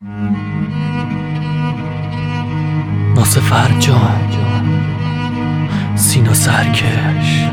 ناصر فرجان، سینا سرکش.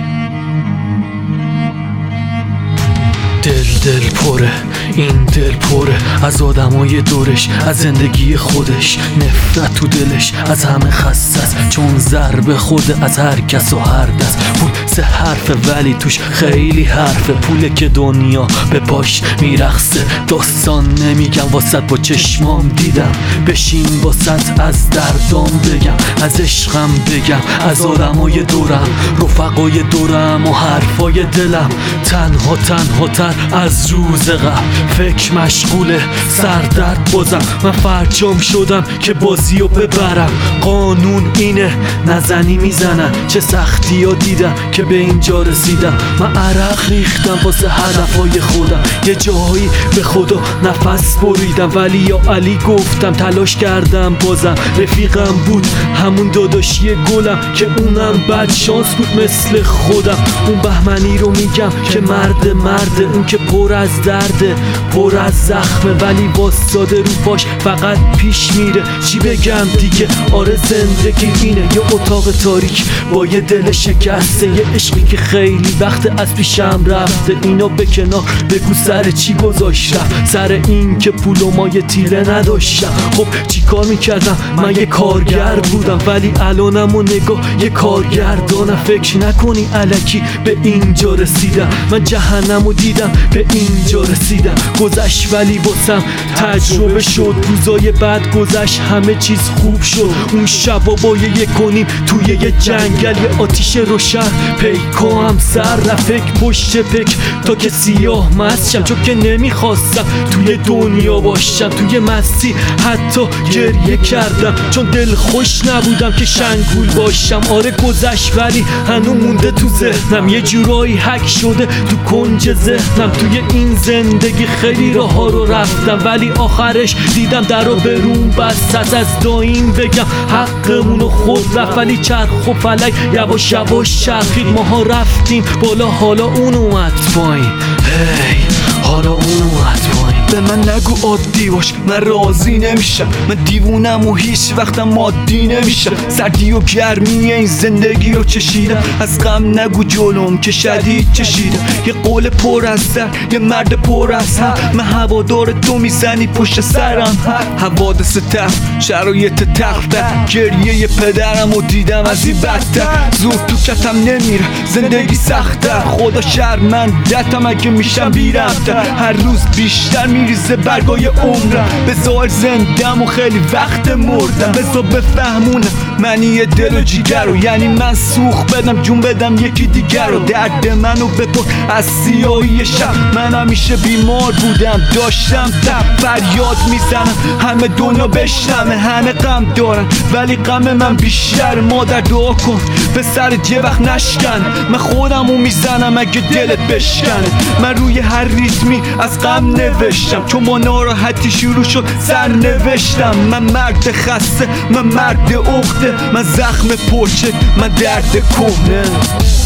دل پره، این دل پره از آدمای دورش، از زندگی خودش. نفرت تو دلش از همه خسته است، چون ضرب خود از هر کس و هر دست. پول 3 حرفه ولی توش خیلی حرفه، پوله که دنیا به پاش میرخصه. داستان نمیگم واسط با چشمام دیدم، بشین واسط از دردام بگم، از عشقم بگم، از آدمای دورم، رفقای دورم و حرفای دلم. تنها تر از روز قبل، فکر مشغوله سردرد بازم. من فرجام شدم که بازیو ببرم، قانون اینه نزنی میزنن. چه سختی ها دیدم که به اینجا رسیدم. من عرق ریختم واسه هدفهای خودم، یه جایی به خدا نفس بریدم، ولی یا علی گفتم تلاش کردم بازم. رفیقم بود همون داداشی گلم که اونم بد شانس بود مثل خودم. اون بهمنی رو میگم که مرده، اون که پر از درده، پر از زخمه، ولی واساده رو پاش فقط پیش میره. چی بگم دیگه، آره زندگی اینه، یه اتاق تاریک با یه دل شکسته، یه عشقی که خیلی وقت از پیشم رفته. اینو به کنار بگو سر چی گذاشتم، سر این که پول و مایه تیره نداشتم. خب چی کار میکردم، من یه کارگر بودم، ولی الانم و نگاه یه کارگردانم. فکر نکنی الکی به اینجا رسیدم، من جهنمو دیدم به اینجا رسیدم. گذشت ولی واسم تجربه شد، روزای بعد گذشت همه چیز خوب شد. اون شبا با یه کنیم توی یه جنگل، یه آتیش روشن، پیکا هم سر رفک پشت پک تا که سیاه مست شم، چون که نمیخواستم توی دنیا باشم. توی مستی حتی گریه کردم، چون دل خوش نبودم که شنگول باشم. آره گذشت ولی هنو مونده تو ذهنم، یه جورایی حک شده تو کنج ذهنم. توی این زندگی خیلی راه ها رو رفتم، ولی آخرش دیدم در رو به روم بست. از دایم بگم حقمونو خود رفت، ولی چرخ و فلک یواش یواش چرخید. ماها رفتیم بالا، حالا اون اومد پایین. هی حالا اون اومد پایین. به من نگو عادی باش، من راضی نمیشم. من دیوونم و هیچ وقتم مادی نمیشم. سردی و گرمی این زندگی رو چشیدم، از غم نگو جلوم که شدید چشیدم. یه قول پر از درد، یه مرد پر از هم، من هوادار تو میزنی پشت سرم. حوادث تف، شرایط تختر، گریه پدرم رو دیدم از این بدتر. زود تو کتم نمیره، زندگی سختر، خدا شرمندتم اگه میشم بیرفتر. هر روز بیشتر میریزه برگای عمرم، بذار زندم و خیلی وقت مردم. بذار بفهمونم منی یه دل و جیگر رو، یعنی من سوخ بدم جون بدم یکی دیگر رو. درد منو بپر از سیاهی شب، من همیشه بیمار بودم، داشتم تب فریاد میزنم همه دنیا بشنمه. همه غم دارن ولی غم من بیشتر. مادر دعا کن پسر یه وقت نشکن، من خودمو میزنم اگه دلت بشکنه. من روی هر ریتمی از غم نوشتم، چون با ناراحتی شروع شد سر نوشتم. من مرد خسته، من مرد عقده، من زخم پرچه، من درد کهنه.